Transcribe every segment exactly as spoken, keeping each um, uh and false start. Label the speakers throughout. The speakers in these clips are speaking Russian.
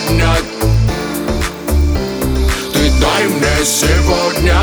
Speaker 1: сегодня. Ты дай мне сегодня.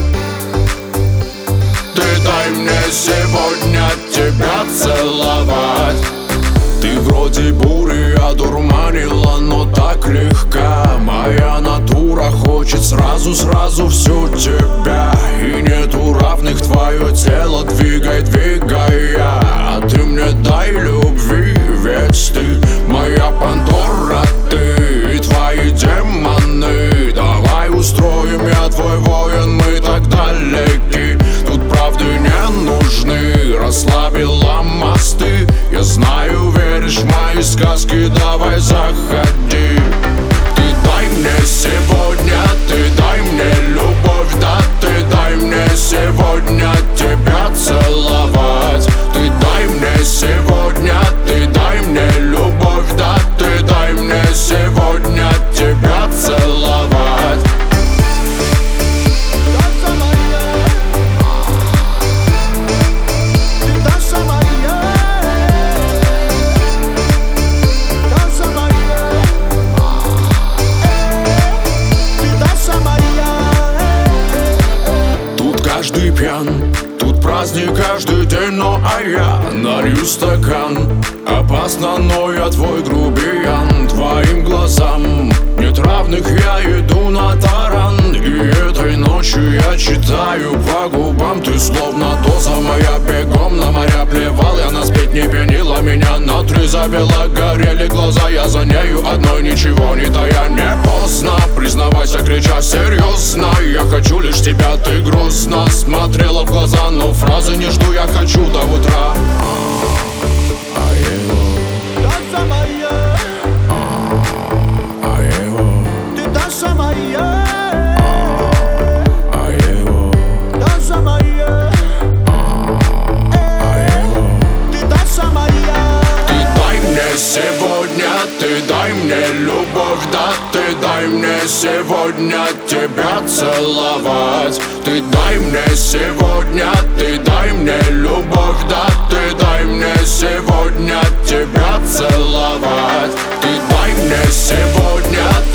Speaker 1: Ты дай мне сегодня тебя целовать. Ты вроде бури одурманила, но так легка. Моя натура хочет сразу-сразу всю тебя. И нету равных, твое тело двигай, двигай я. А ты мне дай любви, ведь ты моя Пандора, ты и твои демоны. Давай устроим, я твой воин, мы так далеки. Тут правды не нужны, расслабила мосты. Я знаю, веришь в мои сказки, давай заходи. Ты дай мне сегодня, ты дай мне любовь, да, ты дай мне сегодня тебя целовать. Ты дай мне сегодня, ты дай мне любовь, да, ты дай мне сегодня тебя целовать. Каждый пьян, тут праздник каждый день, но а я налью стакан. Опасно, но я твой грубиян. Твоим глазам нет равных, я иду на таран. И этой ночью я читаю по губам. Ты словно доза моя, бегом на моря плевал. Я на спеть не пенила, меня на три завела. Горели глаза, я за нею одной, ничего не тая. Не поздно, признавайся, крича серьезно. Я хочу лишь тебя, ты грустно смотрела в глаза, но фразы не жду, я хочу до утра. А его, а его,
Speaker 2: Ты Даша моя,
Speaker 1: а его,
Speaker 2: Даша моя,
Speaker 1: а его.
Speaker 2: ты Даша моя.
Speaker 1: Ты дай мне сегодня, ты дай мне любовь, да, ты дай мне сегодня тебя целовать. Ты дай мне сегодня, ты дай мне любовь, да, ты дай мне сегодня тебя целовать. Ты дай мне сегодня.